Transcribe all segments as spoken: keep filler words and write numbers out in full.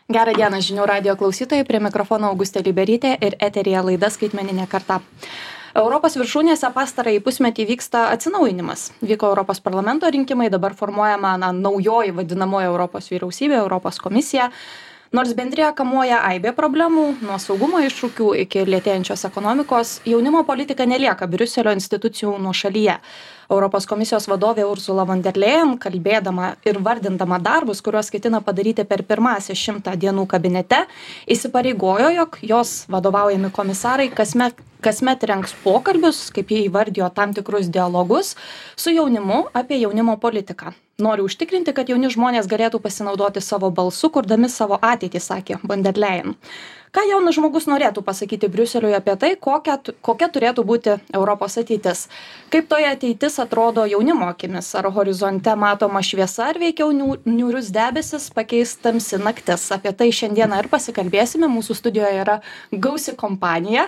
Gerą dieną žinių radijo klausytojai, prie mikrofono Augustė Liberytė ir eteryje laida Skaitmeninė karta. Europos viršūnėse pastarąjį pusmetį vyksta atsinaujinimas. Vyko Europos parlamento rinkimai, dabar formuojama na, naujoji vadinamoji Europos vyriausybė, Europos komisija. Nors bendrija kamuoja aibė problemų, nuo saugumo iššūkių iki lėtėjančios ekonomikos, jaunimo politika nelieka Briuselio institucijų nuošalyje. Europos komisijos vadovė Ursula von der Leyen, kalbėdama ir vardindama darbus, kuriuos ketina padaryti per pirmąsias šimtą dienų kabinete, įsipareigojo, jog jos vadovaujami komisarai kasmet, kasmet rengs pokalbius, kaip jie įvardijo tam tikrus dialogus, su jaunimu apie jaunimo politiką. Noriu užtikrinti, kad jauni žmonės galėtų pasinaudoti savo balsu, kurdami savo ateitį, sakė von der Leyen. Ką jaunas žmogus norėtų pasakyti Briuseliui apie tai, kokia, kokia turėtų būti Europos ateitis? Kaip toje ateitis atrodo jaunimo akimis? Ar horizonte matoma šviesa, ar veikiau niūrius debesis pakeis tamsi naktis? Apie tai šiandieną ir pasikalbėsime. Mūsų studijoje yra gausi kompanija.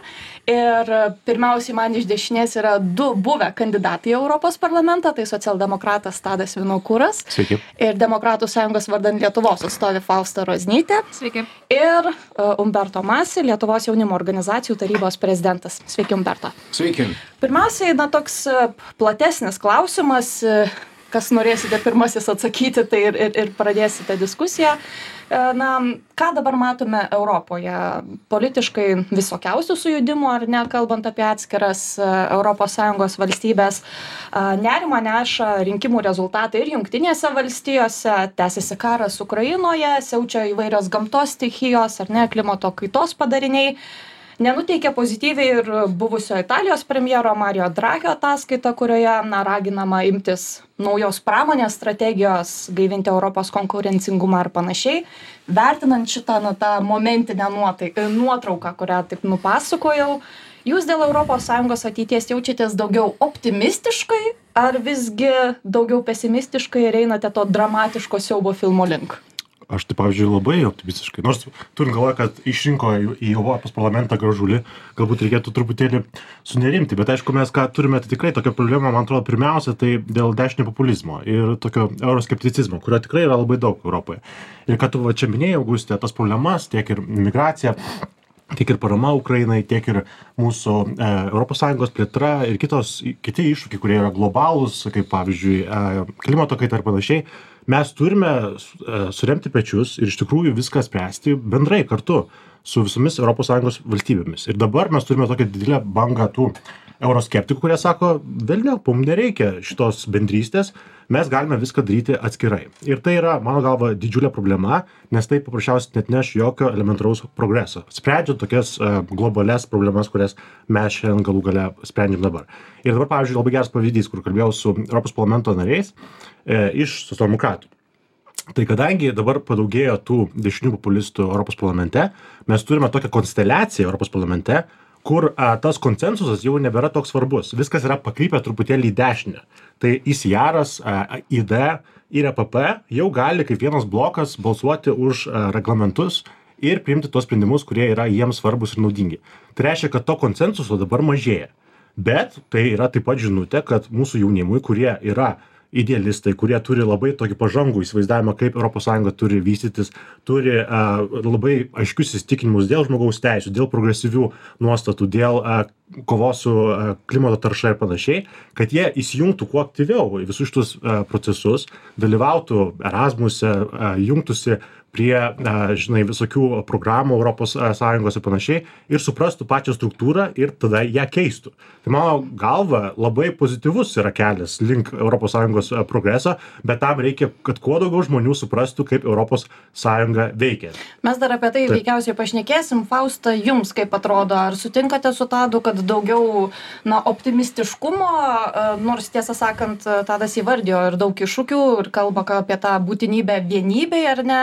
Ir pirmiausiai man iš dešinės yra du buvę kandidatai į Europos parlamentą. Tai socialdemokratas Tadas Vinokuras. Sveiki. Ir Demokratų sąjungos vardan Lietuvos atstovė Fausta Roznytė. Sveiki. Ir uh, Umberto Masi, Lietuvos jaunimo organizacijų tarybos prezidentas. Sveiki, Umberto. Sveiki. Pirmiausiai, na, toks platesnis klausimas, kas norėsite pirmasis atsakyti, tai ir, ir, ir pradėsite diskusiją. Na, ką dabar matome Europoje? Politiškai visokiausių sujudimų, ar ne, kalbant apie atskiras Europos Sąjungos valstybės. Nerimą neša rinkimų rezultatai ir Jungtinėse valstijose, tęsiasi karas Ukrainoje, siaučia įvairios gamtos stichijos, ar ne, klimato kaitos padariniai. Nenuteikia pozityviai ir buvusio Italijos premjero Mario Draghi ataskaita, kurioje na, raginama imtis naujos pramonės strategijos, gaivinti Europos konkurencingumą ir panašiai. Vertinant šitą na, tą momentinę nuotaiką, nuotrauką, kurią taip nupasakojau, jūs dėl Europos Sąjungos ateities jaučiatės daugiau optimistiškai ar visgi daugiau pesimistiškai ir einate to dramatiško siaubo filmo link? Aš tai, pavyzdžiui, labai optimistiškai. Nors turint galvoje, kad išrinko į Europos parlamentą Gražulį, galbūt reikėtų truputėlį sunerimti. Bet aišku, mes ką turime, tai tikrai tokią problemą, man atrodo, pirmiausia, tai dėl dešinio populizmo ir tokio euroskepticizmo, kurio tikrai yra labai daug Europoje. Ir kad tu va čia minėjai, Augustė, tas problemas, tiek ir migracija, tiek ir parama Ukrainai, tiek ir mūsų e, Europos Sąjungos plėtra ir kitos, kiti iššūkiai, kurie yra globalūs, kaip pavyzdžiui e, klimato kaita ir panašiai, mes turime e, suremti pečius ir iš tikrųjų viską spręsti bendrai kartu su visomis Europos Sąjungos valstybėmis. Ir dabar mes turime tokią didelę bangą tų euroskeptikų, kurie sako, velniau, mums nereikia šitos bendrystės, mes galime viską daryti atskirai. Ir tai yra, mano galva, didžiulė problema, nes tai paprasčiausiai net neš jokio elementaraus progreso. Sprendžiant tokias uh, globales problemas, kurias mes šiandien galų gale sprendžiam dabar. Ir dabar, pavyzdžiui, labai geras pavyzdys, kur kalbėjau su Europos parlamento nariais e, iš socialdemokratų. Tai kadangi dabar padaugėjo tų dešinių populistų Europos parlamente, mes turime tokią konsteliaciją Europos parlamente, kur a, tas konsensusas jau nebėra toks svarbus. Viskas yra pakrypę truputėlį į dešinę. Tai I C R-as, I D ir E P P jau gali kaip vienas blokas balsuoti už a, reglamentus ir priimti tos sprendimus, kurie yra jiems svarbus ir naudingi. Tai reiškia, kad to konsensuso dabar mažėja. Bet tai yra taip pat žinutė, kad mūsų jaunimui, kurie yra idealistai, kurie turi labai tokį pažangų įsivaizdavimą, kaip Europos Sąjunga turi vystytis, turi uh, labai aiškius įsitikinimus dėl žmogaus teisų, dėl progresyvių nuostatų, dėl uh, kovos su uh, klimato tarša ir panašiai, kad jie įsijungtų kuo aktyviau į visus šitus uh, procesus, dalyvautų Erasmuse, uh, jungtųsi prie, žinai, visokių programų Europos Sąjungos ir panašiai ir suprastų pačią struktūrą ir tada ją keistų. Tai mano galva labai pozityvus yra kelias link Europos Sąjungos progreso, bet tam reikia, kad kuo daugiau žmonių suprastų, kaip Europos Sąjunga veikia. Mes dar apie tai Taip. veikiausiai pašnekėsim. Fausta, jums kaip atrodo, ar sutinkate su Tadu, kad daugiau na, optimistiškumo, nors tiesą sakant, Tadas įvardijo ir daug iššūkių ir kalba apie tą būtinybę vienybei, ar ne?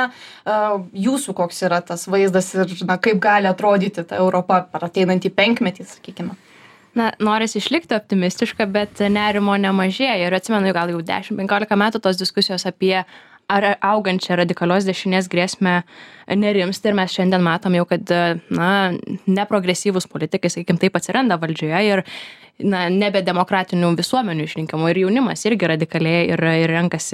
Jūsų koks yra tas vaizdas ir na, kaip gali atrodyti ta Europa per ateinantį penkmetį, sakykime? Na, norisi išlikti optimistiška, bet nerimo nemažėja. Ir atsimenu, gal jau dešimt penkiolika metų tos diskusijos apie ar augančią radikalios dešinės grėsmę nerimsta. Ir mes šiandien matom jau, kad na, neprogresyvūs politikai, sakykime, taip atsiranda valdžioje ir na, nebe demokratinių visuomenių išrinkimų. Ir jaunimas irgi radikaliai ir, ir renkasi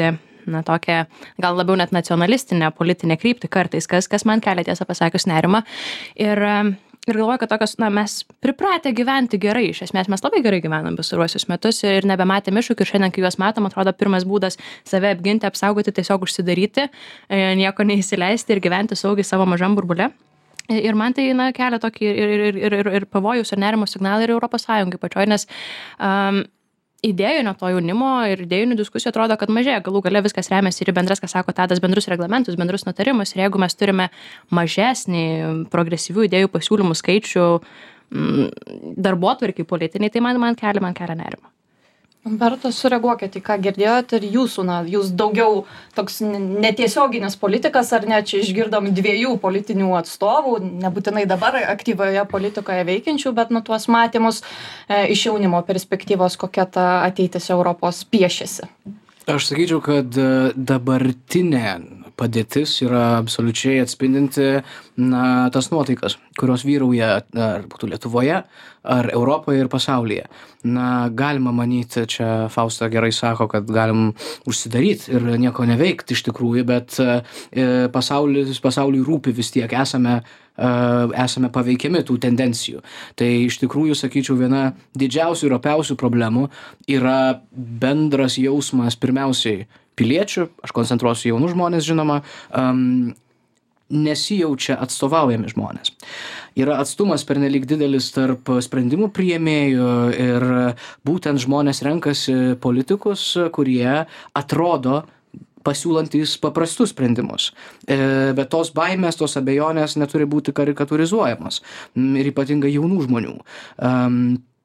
na, tokią gal labiau net nacionalistinę politinę kryptį kartais, kas, kas man kelia tiesą pasakius nerimą. Ir, ir galvoju, kad tokios, na, mes pripratę gyventi gerai, iš esmės mes labai gerai gyvenam pastaruosius metus ir nebematėm iššūkių ir šiandien, kai juos matom, atrodo, pirmas būdas save apginti, apsaugoti, tiesiog užsidaryti, nieko neįsileisti ir gyventi saugiai savo mažam burbule. Ir man tai, na, kelia tokį ir, ir, ir, ir, ir pavojus ir nerimo signalą ir Europos Sąjungai pačioj, nes um, idėjų nuo to jaunimo ir idėjinių diskusijų atrodo, kad mažėja. Galų gale viskas remiasi ir bendras, kas sako Tadas, bendrus reglamentus, bendrus nutarimus. Ir jeigu mes turime mažesnį progresyvių idėjų pasiūlymų skaičių mm, darbotvarkiai politiniai, tai man, man kelia, man kelia nerimo. Umberto, sureaguokite, ką girdėjot ir jūsų, na, jūs daugiau toks netiesioginis politikas, ar ne, čia išgirdom dviejų politinių atstovų, nebūtinai dabar aktyvioje politikoje veikiančių, bet nu tuos matymus e, iš jaunimo perspektyvos, kokia ta ateitis Europos piešiasi. Aš sakyčiau, kad dabartinė padėtis yra absoliučiai atspindinti na, tas nuotaikas, kurios vyrauja ar būtų Lietuvoje, ar Europoje ir pasaulyje. Na, galima manyti, čia Fausta gerai sako, kad galim užsidaryti ir nieko neveikti iš tikrųjų, bet e, pasaulis, pasauliui rūpi vis tiek, esame, e, esame paveikiami tų tendencijų. Tai iš tikrųjų, sakyčiau, viena didžiausių ir opiausių problemų yra bendras jausmas pirmiausiai piliečių, aš koncentruosiu jaunų žmonės, žinoma, um, nesijaučia atstovaujami žmonės. Yra atstumas pernelyg didelis tarp sprendimų priėmėjų ir būtent žmonės renkasi politikus, kurie atrodo pasiūlantys paprastus sprendimus. E, bet tos baimės, tos abejonės neturi būti karikaturizuojamos ir ypatingai jaunų žmonių. Um,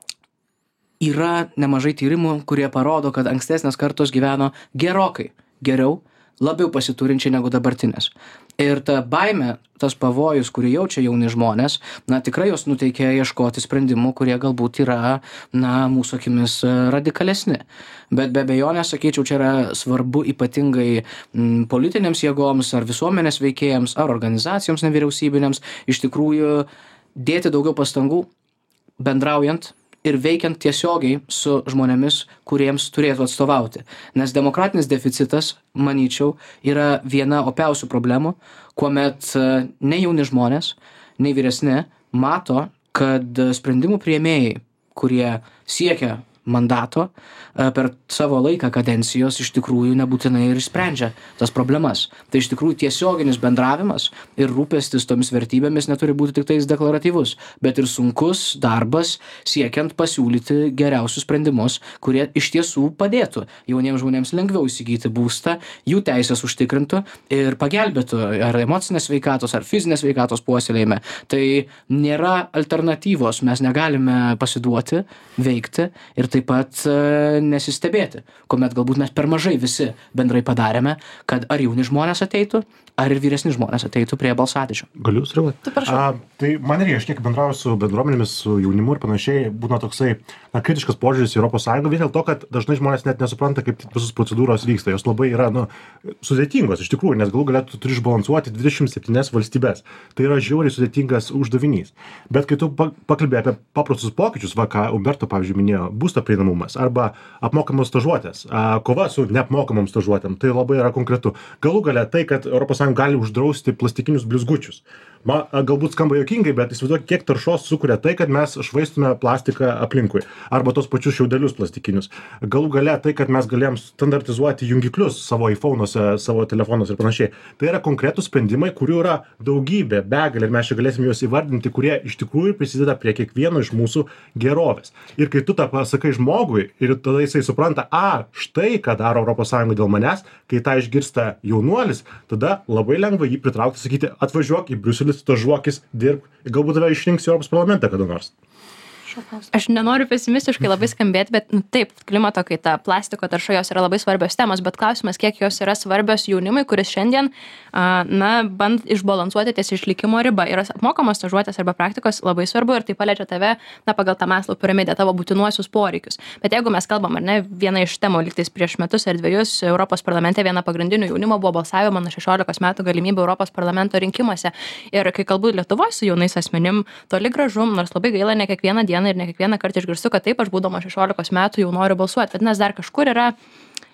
Yra nemažai tyrimų, kurie parodo, kad ankstesnės kartos gyveno gerokai geriau, labiau pasiturinčiai negu dabartinės. Ir ta baimė, tas pavojus, kurį jaučia jauni žmonės, na, tikrai jos nuteikia ieškoti sprendimų, kurie galbūt yra, na, mūsų akimis radikalesni. Bet be abejonės, sakyčiau, čia yra svarbu ypatingai m, politinėms jėgoms, ar visuomenės veikėjams, ar organizacijoms nevyriausybinėms, iš tikrųjų dėti daugiau pastangų, bendraujant ir veikiant tiesiogiai su žmonėmis, kuriems turėtų atstovauti. Nes demokratinis deficitas, manyčiau, yra viena opiausių problemų, kuomet nei jauni žmonės, nei vyresni mato, kad sprendimų priėmėjai, kurie siekia mandato, per savo laiką kadencijos iš tikrųjų nebūtinai ir sprendžia tas problemas. Tai iš tikrųjų tiesioginis bendravimas ir rūpestis tomis vertybėmis neturi būti tik tais deklaratyvus, bet ir sunkus darbas siekiant pasiūlyti geriausius sprendimus, kurie iš tiesų padėtų jauniems žmonėms lengviau įsigyti būstą, jų teisės užtikrintų ir pagelbėtų ar emocinės sveikatos, ar fizinės sveikatos puoselėjime. Tai nėra alternatyvos, mes negalime pasiduoti, veikti ir taip pat nesistebėti, kuomet galbūt mes per mažai visi bendrai padarėme, kad ar jauni žmonės ateitų, ar ir vyresni žmonės ateitų prie balsadėžių. Galiu sureaguoti? Tai prašau. A, tai man irgi, aš kiek bendrauju su bendruomenėmis, su jaunimu ir panašiai, būna toksai na, kritiškas požiūris į Europos Sąjungą, vien dėl to, kad dažnai žmonės net nesupranta, kaip visos procedūros vyksta. Jos labai yra nu, sudėtingos iš tikrųjų, nes galų galėtų turi išbalansuoti dvidešimt septynias valstybės. Tai yra žiauriai sudėtingas uždavinys. Bet kai tu pakalbėjai apie paprastus pokyčius, va, ką Umberto, pavyzdžiui, minėjo, būsto prieinamumas arba apmokamos stažuotės, kova su neapmokamom stažuotėm, tai labai yra konkretu. Galų gale tai, kad Europos Sąjunga gali uždrausti plastikinius blizgučius. Man galbūt skamba juokingai, bet įsivaizduok, kiek taršos sukuria tai, kad mes švaistume plastiką aplinkui. Arba tos pačius šiaudelius plastikinius. Galų gale tai, kad mes galėjom standartizuoti jungiklius savo iPhone'uose, savo telefonuose ir panašiai. Tai yra konkretūs sprendimai, kurių yra daugybė, begalė ir mes čia galėsim juos įvardinti, kurie iš tikrųjų prisideda prie kiekvieno iš mūsų gerovės. Ir kai tu tą pasakai žmogui ir tada jisai supranta, a, štai ką daro Europos Sąjunga dėl manęs, kai tą išgirsta jaunuolis, tada labai lengva jį pritraukti, sakyti, atvažiuok į Briuselį, stažuokis, dirbk, galbūt tave išrinks į Europos parlamentą kada nors. Aš nenoriu pesimistiškai labai skambėti, bet nu, taip, klimato kaita, plastiko tarša, jos yra labai svarbios temos, bet klausimas, kiek jos yra svarbios jaunimui, kuris šiandien, a, na, band išbalansuoti ties išlikimo ribą. Ir apmokamos stažuotės arba praktikos labai svarbu ir tai paliečia tave, na, pagal tą Maslow piramidę, tavo būtinuosius poreikius. Bet jeigu mes kalbam, ar ne, viena iš temų lygtais prieš metus ar dviejus Europos parlamente viena pagrindinių jaunimo buvo balsavimo nuo šešiolikos metų galimybė Europos parlamento rinkimuose. Ir kai kalbu Lietuvoje su jaunais asmenim, toli gražu, nors labai gaila, ne kiekvieną dieną ir ne kiekvieną kartą išgirstu, kad taip, aš būdama šešiolikos metų jau noriu balsuoti. Vadinasi, dar kažkur yra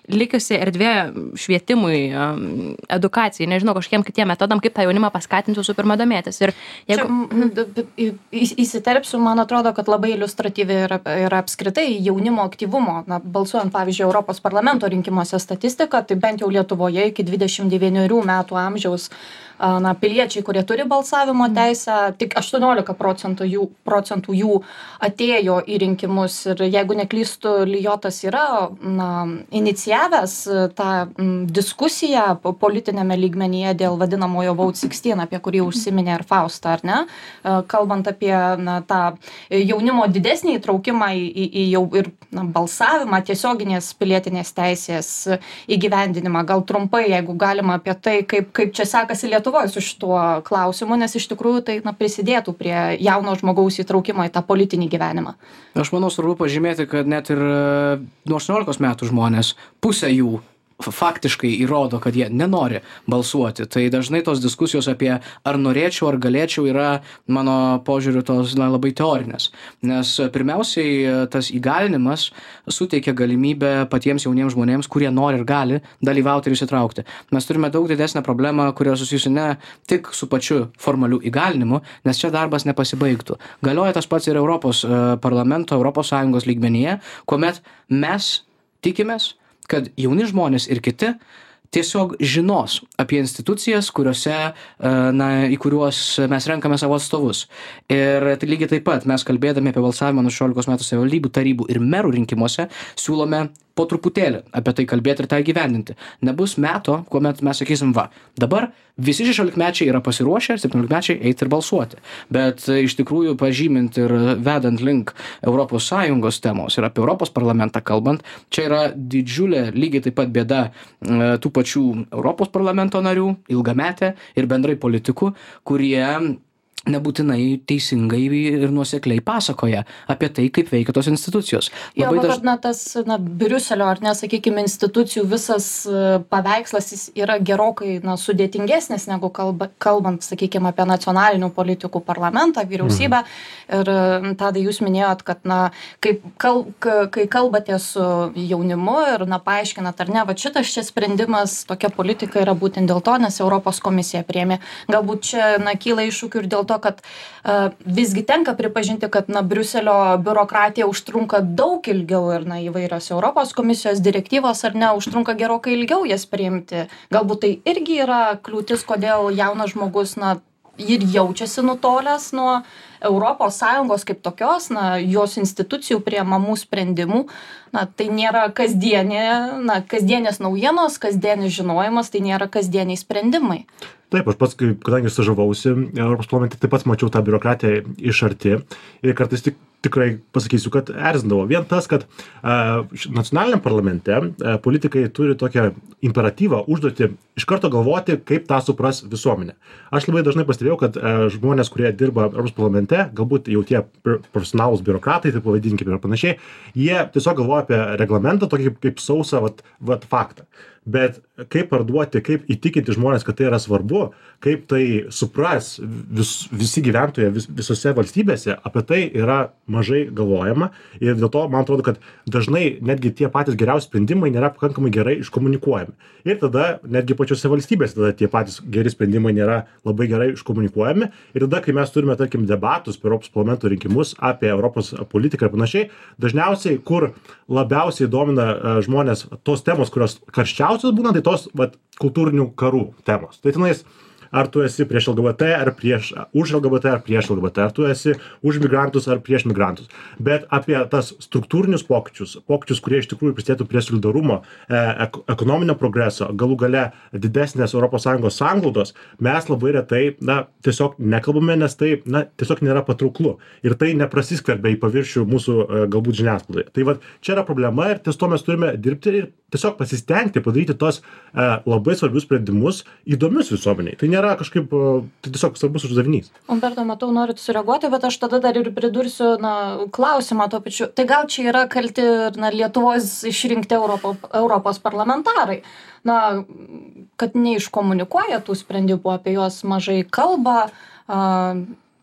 likusi erdvė švietimui, edukacijai, nežinau, kažkiem kitiem metodam, kaip tą jaunimą paskatinti visų pirma domėtis. Ir jeigu... Čia įsiterpsiu, man atrodo, kad labai iliustratyvi yra, yra apskritai jaunimo aktyvumo. Na, balsuojant, pavyzdžiui, Europos parlamento rinkimuose statistiką, tai bent jau Lietuvoje iki dvidešimt devynerių metų amžiaus na, piliečiai, kurie turi balsavimo teisę, tik aštuoniolika procentų jų, procentų jų atėjo į rinkimus. Ir jeigu neklystu, Lijotas yra na, inicijavęs tą m, diskusiją politinėme lygmenyje dėl vadinamojo Vote šešiolika, apie kurį užsiminė ir Fausta, ar ne? Kalbant apie na, tą jaunimo didesnį įtraukimą į, į, į jau ir na, balsavimą, tiesioginės pilietinės teisės įgyvendinimą. Gal trumpai, jeigu galima apie tai, kaip, kaip čia sekasi Lietuvoje su šituo klausimu, nes iš tikrųjų tai na, prisidėtų prie jauno žmogaus įtraukimo į tą politinį gyvenimą. Aš manau, svarbu pažymėti, kad net ir nuo aštuoniolikos metų žmonės, pusė jų faktiškai įrodo, kad jie nenori balsuoti. Tai dažnai tos diskusijos apie ar norėčiau, ar galėčiau yra, mano požiūriu, tos na, labai teorinės. Nes pirmiausiai tas įgalinimas suteikia galimybę patiems jauniems žmonėms, kurie nori ir gali dalyvauti ir įsitraukti. Mes turime daug didesnę problemą, kurio susijusi ne tik su pačiu formaliu įgalinimu, nes čia darbas nepasibaigtų. Galioja tas pats ir Europos parlamento, Europos Sąjungos lygmenyje, kuomet mes tikimės, kad jauni žmonės ir kiti tiesiog žinos apie institucijas, kuriuose, na, į kuriuos mes renkame savo atstovus. Ir tai lygiai taip pat mes kalbėdami apie balsavimą nuo šešiolikos metų savivaldybių, tarybų ir merų rinkimuose siūlome po truputėlį apie tai kalbėti ir tą įgyvendinti. Nebus meto, kuomet mes sakysim, va, dabar visi šešiolikmečiai yra pasiruošę, septyniolikmečiai eiti ir balsuoti. Bet iš tikrųjų pažymint ir vedant link Europos Sąjungos temos ir apie Europos parlamentą kalbant, čia yra didžiulė lygiai taip pat bėda tų pačių Europos parlamento narių, ilgametė ir bendrai politikų, kurie nebūtinai teisingai ir nuosekliai pasakoja apie tai, kaip veikia tos institucijos. Jo, bet daž... na, tas na, Briuselio, ar nesakykime, institucijų visas paveikslas jis yra gerokai na, sudėtingesnis, negu kalba, kalbant, sakykime, apie nacionalinių politikų parlamentą, vyriausybę. Mm. Ir tada jūs minėjot, kad na, kaip kal, kai kalbate su jaunimu ir na, paaiškinat, ar ne, va šitas čia sprendimas, tokia politika yra būtent dėl to, nes Europos komisija priėmė. Galbūt čia na, kyla iššūkių ir dėl to, kad uh, visgi tenka pripažinti, kad na, Briuselio biurokratija užtrunka daug ilgiau ir na, įvairios Europos komisijos direktyvos ar ne, užtrunka gerokai ilgiau jas priimti. Galbūt tai irgi yra kliūtis, kodėl jaunas žmogus na, ir jaučiasi nutolęs nuo Europos Sąjungos kaip tokios, na, jos institucijų priemamų sprendimų. Na, tai nėra kasdienė, na, kasdienės naujienos, kasdienis žinojimas, tai nėra kasdieniai sprendimai. Taip, aš pats, kadangi stažavausi Europos parlamente, taip pat mačiau tą biurokratiją iš arti ir kartais tik, tikrai pasakysiu, kad erzindavo. Vien tas, kad a, nacionaliniam parlamente a, politikai turi tokią imperatyvą užduoti iš karto galvoti, kaip tą supras visuomenė. Aš labai dažnai pastebėjau, kad a, žmonės, kurie dirba Europos parlamente, galbūt jau tie profesionalūs biurokratai, taip pavadinkime ir panašiai, jie tiesiog galvoja apie reglamentą, tokį kaip, kaip sausą vat, vat faktą. Bet kaip parduoti, kaip įtikinti žmonės, kad tai yra svarbu, kaip tai supras vis, visi gyventojai vis, visose valstybėse, apie tai yra mažai galvojama. Ir dėl to, man atrodo, kad dažnai netgi tie patys geriausi sprendimai nėra pakankamai gerai iškomunikuojami. Ir tada netgi pačiose valstybėse tada tie patys geri sprendimai nėra labai gerai iškomunikuojami. Ir tada, kai mes turime, tarkim, debatus per Europos parlamento rinkimus apie Europos politiką ir panašiai, dažniausiai, kur labiausiai domina uh, žmonės tos temos, kurios karščiausios būna, tai tos vat, kultūrinių karų temos. Tai tenais, ar tu esi prieš L G B T, ar prieš, už L G B T, ar prieš L G B T, ar tu esi už migrantus, ar prieš migrantus. Bet apie tas struktūrinius pokyčius, pokyčius, kurie iš tikrųjų prisidėtų prie solidarumo, e, ekonominio progreso, galų gale didesnės Europos Sąjungos sanglaudos, mes labai retai, na, tiesiog nekalbame, nes tai, na, tiesiog nėra patrauklu. Ir tai neprasiskverbia į paviršių mūsų e, galbūt žiniasklaidoje. Tai va, čia yra problema ir ties to mes turime dirbti ir tiesiog pasistengti padaryti tos e, labai svarbius sprendimus įdomius visuomeniai. Tai nėra kažkaip, tai tiesiog svarbus uždavinys. Umberto, matau, norit sureaguoti, bet aš tada dar ir pridursiu na, klausimą to pačiu. Tai gal čia yra kalti na, Lietuvos išrinkti Europo, Europos parlamentarai, na, kad neiškomunikuoja tų sprendimų, apie juos mažai kalba, a,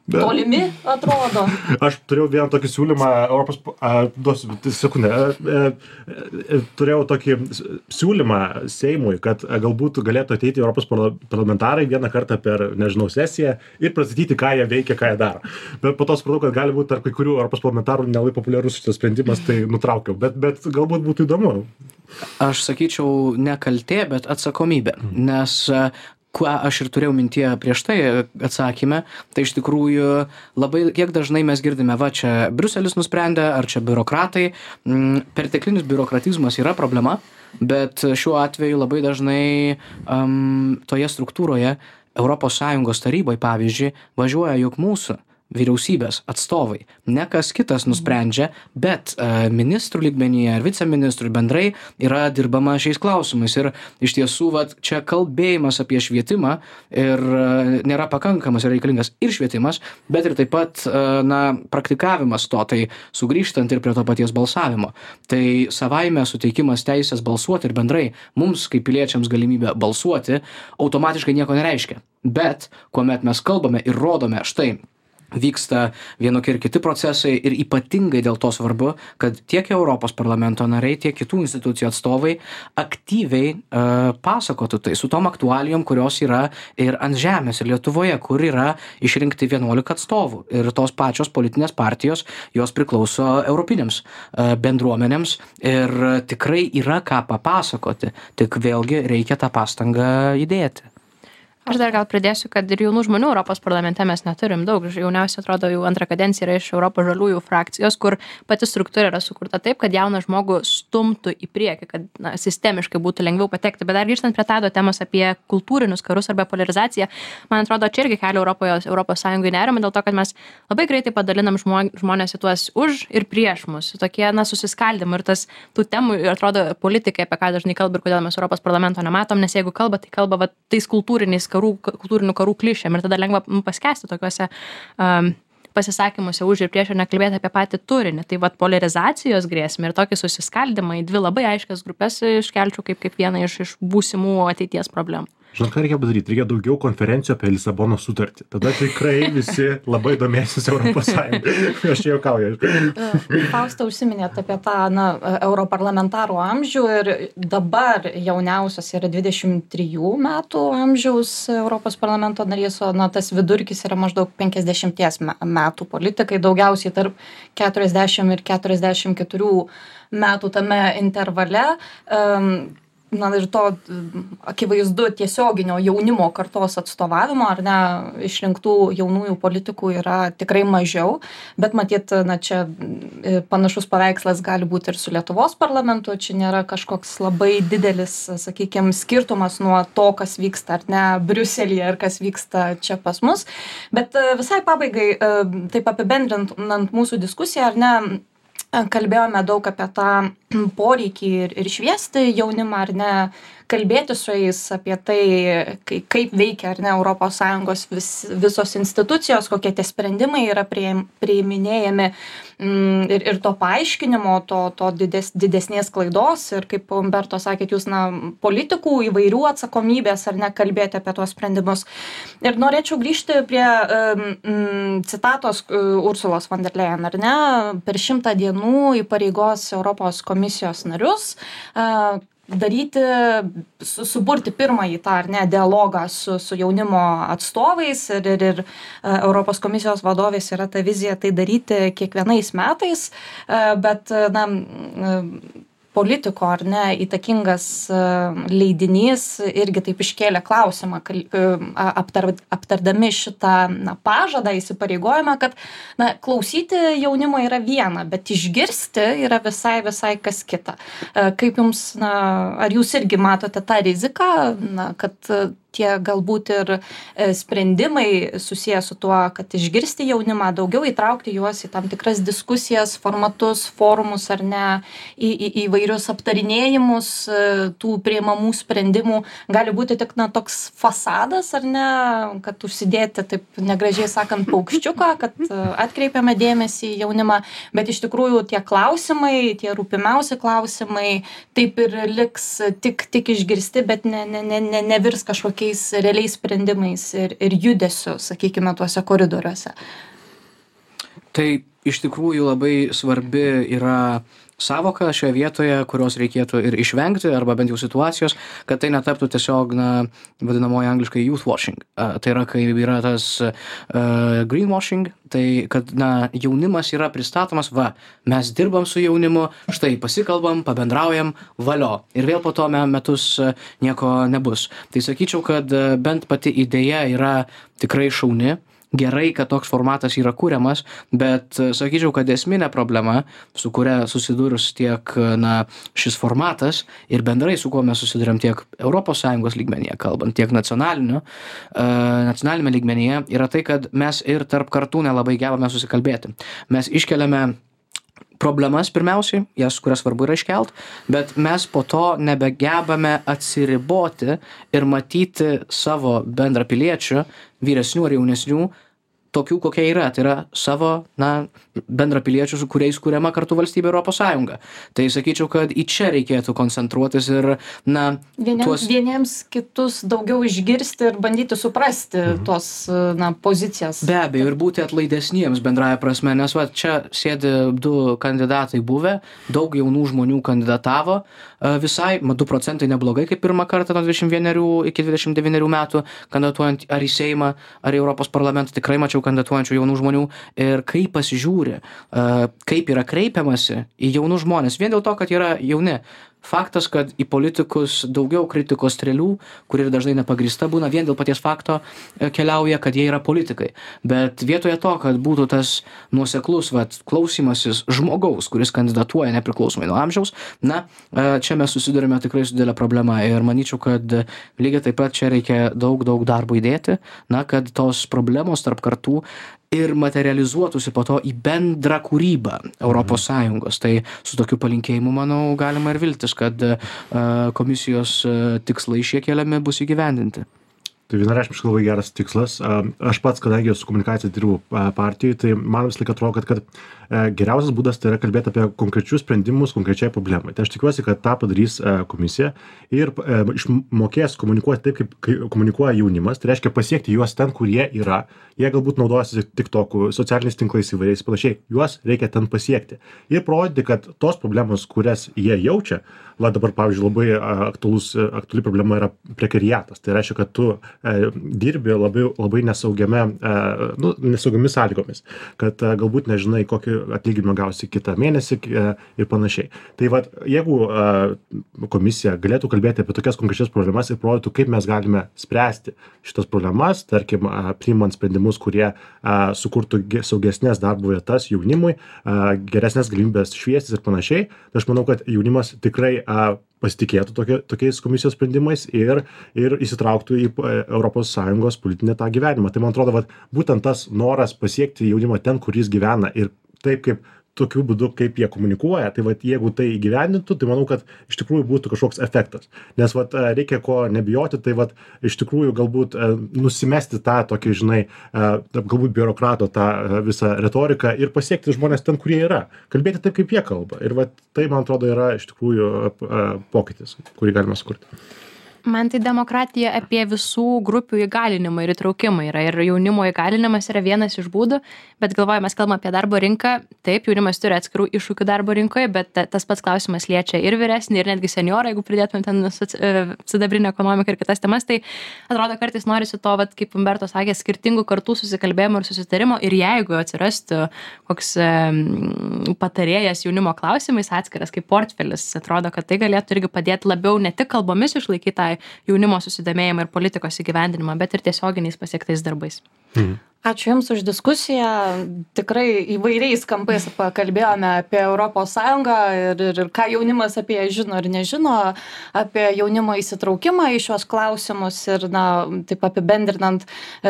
Bet- tolimi atrodo. Aš turėjau vieną tokį siūlymą, Europos, a, duosiu sekundę, e, e, turėjau tokį s- siūlymą Seimui, kad a, galbūt galėtų ateiti Europos parla- parlamentarai vieną kartą per, nežinau, sesiją ir pristatyti, ką jie veikia, ką jie daro. Bet po to supratau, kad gali būti tarp kai kurių Europos parlamentarų nelabai populiarus šitas sprendimas, tai nutraukiau. Bet, bet galbūt būtų įdomu. Aš sakyčiau ne kaltė, bet atsakomybė, nes e, kuo aš ir turėjau mintyje prieš tai atsakymę, tai iš tikrųjų labai kiek dažnai mes girdime, va čia Briuselis nusprendė, ar čia biurokratai, mm, perteklinis biurokratizmas yra problema, bet šiuo atveju labai dažnai um, toje struktūroje Europos Sąjungos tarybai, pavyzdžiui, važiuoja juk mūsų vyriausybės atstovai. Ne kas kitas nusprendžia, bet e, ministrų lygmenyje ar viceministrų bendrai yra dirbama šiais klausimais. Ir iš tiesų, vat, čia kalbėjimas apie švietimą ir e, nėra pakankamas ir reikalingas ir švietimas, bet ir taip pat e, na, praktikavimas to, tai sugrįžtant ir prie to paties balsavimo. Tai savaime suteikimas teisės balsuoti ir bendrai mums kaip piliečiams galimybę balsuoti automatiškai nieko nereiškia. Bet kuomet mes kalbame ir rodome, štai, vyksta vienokie ir kiti procesai ir ypatingai dėl to svarbu, kad tiek Europos parlamento nariai, tiek kitų institucijų atstovai aktyviai uh, pasakotų tai su tom aktualijom, kurios yra ir ant žemės, ir Lietuvoje, kur yra išrinkti vienuolika atstovų. Ir tos pačios politinės partijos, jos priklauso europinėms uh, bendruomenėms ir tikrai yra ką papasakoti, tik vėlgi reikia tą pastangą įdėti. Aš dar gal pridėsiu, kad ir jaunų žmonių Europos parlamente mes neturim daug. Jauniausia, atrodo, jau antrą kadenciją yra iš Europos žaliųjų frakcijos, kur pati struktūra yra sukurta taip, kad jauną žmogų stumtų į priekį, kad na, sistemiškai būtų lengviau patekti. Bet dar grįžtant prie tado temos apie kultūrinius karus arba polarizaciją, man atrodo, čia irgi kelia Europoje, Europos Sąjungai nerimą dėl to, kad mes labai greitai padalinam žmonės į tuos už ir prieš mus. Tokie, na, susiskaldimai ir tas tų temų, ir atrodo, politikai, apie ką dažnai kalba ir kodėl mes Europos parlamento nematom, nes jeigu kalba, tai kalba va, tais kultūriniais karų, kultūrinių karų klišėm ir tada lengva paskesti tokiuose um, pasisakymuose už ir prieš ir nekalbėti apie patį turinį. Tai vat polarizacijos grėsmė ir tokį susiskaldimą į dvi labai aiškias grupės iškelčiau kaip, kaip vieną iš, iš būsimų ateities problemų. Žinot, ką reikia padaryti? Reikia daugiau konferencijų apie Lisabono sutartį. Tada tikrai visi labai domėsis Europos Sąjungą. Aš čia juokauju. Fausta, užsiminėt apie tą na, europarlamentarų amžių ir dabar jauniausias yra dvidešimt trijų metų amžiaus Europos parlamento narys, o na, tas vidurkis yra maždaug penkiasdešimties metų politikai, daugiausiai tarp keturiasdešimt ir keturiasdešimt keturių metų tame intervale. Um, Na ir to akivaizdu tiesioginio jaunimo kartos atstovavimo, ar ne, išrinktų jaunųjų politikų yra tikrai mažiau, bet matyt, na čia panašus paveikslas gali būti ir su Lietuvos parlamentu, čia nėra kažkoks labai didelis, sakykime, skirtumas nuo to, kas vyksta, ar ne, Briuselyje, ar kas vyksta čia pas mus. Bet visai pabaigai, taip apibendrinant mūsų diskusiją, ar ne, kalbėjome daug apie tą poreikį ir, ir šviesti jaunimą, ar ne, kalbėti su jais apie tai, kaip, kaip veikia, ar ne, Europos Sąjungos vis, visos institucijos, kokie tie sprendimai yra priiminėjami mm, ir, ir to paaiškinimo, to, to dides, didesnės klaidos ir kaip Umberto sakėt, jūs, na, politikų įvairių atsakomybės, ar ne, kalbėti apie tuos sprendimus. Ir norėčiau grįžti prie um, citatos Ursulos von der Leyen, ar ne, per šimtą dienų įpareigos Europos komisijos narius uh, daryti, suburti pirmąjį tą, ar ne, dialogą su, su jaunimo atstovais ir, ir, ir Europos komisijos vadovės yra ta vizija tai daryti kiekvienais metais, bet, na, politiko, ar ne, įtakingas leidinys irgi taip iškėlė klausimą, aptar, aptardami šitą na, pažadą, įsipareigojimą, kad na, klausyti jaunimo yra viena, bet išgirsti yra visai, visai kas kita. Kaip jums, na, ar jūs irgi matote tą riziką, na, kad tie galbūt ir sprendimai susiję su tuo, kad išgirsti jaunimą, daugiau įtraukti juos į tam tikras diskusijas, formatus, forumus ar ne, į, į, į įvairius aptarinėjimus tų priimamų sprendimų, gali būti tik na, toks fasadas ar ne, kad užsidėti, taip negražiai sakant, paukščiuką, kad atkreipiame dėmesį į jaunimą, bet iš tikrųjų tie klausimai, tie rūpimiausi klausimai taip ir liks tik, tik išgirsti, bet ne, ne, ne, ne, nevirs kažkokie tokiais realiais sprendimais ir, ir judesiu, sakykime, tuose koridoriuose? Tai iš tikrųjų labai svarbi yra sąvoka šioje vietoje, kurios reikėtų ir išvengti, arba bent jau situacijos, kad tai netaptų tiesiog, na, vadinamoji angliškai youth washing. Uh, tai yra, kai yra tas uh, greenwashing, tai kad, na, jaunimas yra pristatomas, va, mes dirbam su jaunimu, štai pasikalbam, pabendraujam, valio. Ir vėl po to metus uh, nieko nebus. Tai sakyčiau, kad uh, bent pati idėja yra tikrai šauni. Gerai, kad toks formatas yra kūriamas, bet sakyčiau, kad esminė problema, su kuria susidūrus tiek, na, šis formatas ir bendrai su kuo mes susiduriam tiek Europos Sąjungos lygmenyje kalbant, tiek nacionaliniu, uh, nacionalinėme lygmenyje, yra tai, kad mes ir tarp kartų nelabai gebame susikalbėti. Mes iškeliame problemas pirmiausiai, jas, kurias svarbu yra iškelt, bet mes po to nebegebame atsiriboti ir matyti savo bendrapiliečių, vyresnių ar jaunesnių, tokių, kokie yra. Tai yra savo, na, bendrapiliečių, su kuriais kuriama kartu valstybė Europos Sąjunga. Tai sakyčiau, kad į čia reikėtų koncentruotis ir, na, vieniems, tuos... vieniems kitus daugiau išgirsti ir bandyti suprasti mhm. tos, na, pozicijas. Be abejo, ir būti atlaidesniems bendraja prasme, nes va, čia sėdi du kandidatai buvę, daug jaunų žmonių kandidatavo, visai, du procentai neblogai, kaip pirmą kartą nuo dvidešimt vienerių iki dvidešimt devynerių metų kandidatuojant ar į Seimą, ar į Europos parlamentą, tikrai mačiau kandidatuojančių jaunų žmonių ir kaip pasižiūri, kaip yra kreipiamasi į jaunus žmonės, vien dėl to, kad yra jauni. Faktas, kad į politikus daugiau kritikos strėlių, kuri ir dažnai nepagrįsta būna, vien dėl paties fakto keliauja, kad jie yra politikai. Bet vietoje to, kad būtų tas nuoseklus vat, klausimasis žmogaus, kuris kandidatuoja nepriklausomai nuo amžiaus, na, čia mes susidurime tikrai su didelė problema ir manyčiau, kad lygiai taip pat čia reikia daug, daug darbo įdėti, na, kad tos problemos tarp kartų ir materializuotųsi po to į bendrą kūrybą Europos Sąjungos. Tai su tokiu palinkėjimu, manau, galima ir viltis, kad uh, komisijos uh, tikslai šie keliami bus įgyvendinti. Tai vienareikšmiškai labai geras tikslas. Aš pats, kadangi su komunikacija dirbu partijai, tai man vis laik atrodo, kad, kad geriausias būdas tai yra kalbėti apie konkrečius sprendimus konkrečiai problemai. Tai aš tikiuosi, kad tą padarys komisija ir išmokės komunikuoti taip, kaip komunikuoja jaunimas. Tai reiškia pasiekti juos ten, kur jie yra. Jie galbūt naudojasi TikTok'u, socialiniais tinklais įvairiais panašiai. Juos reikia ten pasiekti. Ir parodyti, kad tos problemos, kurias jie jaučia, va dabar, pavyzdžiui, labai aktualus, aktuali problema yra prekariatas. Tai reiškia, kad tu dirbi labai, labai nesaugiame, nu, nesaugiamis sąlygomis, kad galbūt nežinai, kokį atlyginimą gausi kitą mėnesį ir panašiai. Tai va, jeigu komisija galėtų kalbėti apie tokias konkrečias problemas ir parodytų, kaip mes galime spręsti šitas problemas, tarkim, priimant sprendimus, kurie sukurtų saugesnės darbo vietas jaunimui, geresnės galimybės šviestis ir panašiai, tai aš manau, kad jaunimas tikrai pasitikėtų tokia, tokiais komisijos sprendimais ir, ir įsitrauktų į Europos Sąjungos politinį tą gyvenimą. Tai man atrodo, vat, būtent tas noras pasiekti jaunimą ten, kur jis gyvena ir taip kaip tokiu būdu, kaip jie komunikuoja, tai vat, jeigu tai įgyvendintų, tai manau, kad iš tikrųjų būtų kažkoks efektas. Nes vat, reikia ko nebijoti, tai vat, iš tikrųjų galbūt nusimesti tą tokį, žinai, galbūt biurokrato tą visą retoriką ir pasiekti žmonės ten, kur jie yra. Kalbėti taip, kaip jie kalba. Ir vat, tai, man atrodo, yra iš tikrųjų pokytis, kurį galima sukurti. Man tai demokratija apie visų grupių įgalinimą ir įtraukimą yra. Ir jaunimo įgalinimas yra vienas iš būdų, bet galvoju, mes kalbame apie darbo rinką. Taip, jaunimas turi atskirų iššūkių darbo rinkoje, bet tas pats klausimas liečia ir vyresnį, ir netgi seniorą, jeigu pridėtumėm ten sidabrinę ekonomiką ir kitas temas. Tai atrodo, kartais norisi to, vat, kaip Umberto sakė, skirtingų kartų susikalbėjimo ir susitarimo. Ir jeigu atsirastų koks um, patarėjas jaunimo klausimais atskiras kaip portfelis, atrodo, kad tai galėtų irgi padėti labiau ne tik kalbomis išlaikyti tą jaunimo susidomėjimą ir politikos įgyvendinimą, bet ir tiesioginiais pasiektais darbais. Mhm. Ačiū Jums už diskusiją. Tikrai įvairiais kampais pakalbėjome apie Europos Sąjungą ir, ir, ir ką jaunimas apie ją žino ir nežino, apie jaunimo įsitraukimą į šios klausimus ir, na, taip apibendrinant,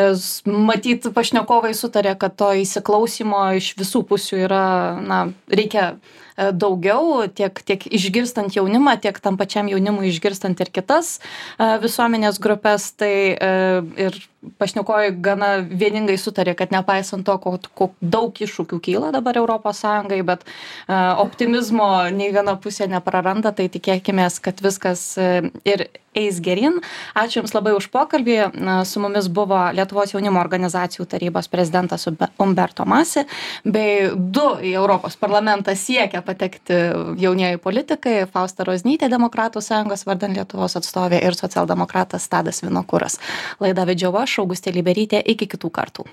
matyt, pašnekovai sutarė, kad to įsiklausimo iš visų pusių yra, na, reikia daugiau, tiek, tiek išgirstant jaunimą, tiek tam pačiam jaunimui išgirstant ir kitas visuomenės grupės. Tai ir pašnekovai gana vieningai sutarė, kad nepaisant to, kokių daug iššūkių kyla dabar Europos Sąjungai, bet optimizmo nei viena pusė nepraranda, tai tikėkimės, kad viskas ir eis geryn. Ačiū Jums labai už pokalbį. Su mumis buvo Lietuvos jaunimo organizacijų tarybos prezidentas Umberto Masi, bei du į Europos parlamentą siekia patekti jaunieji politikai, Fausta Roznytė, Demokratų sąjungos vardan Lietuvos atstovė, ir socialdemokratas Tadas Vinokuras. Laidą vedžiau aš, Augustė Liberytė, iki kitų kartų.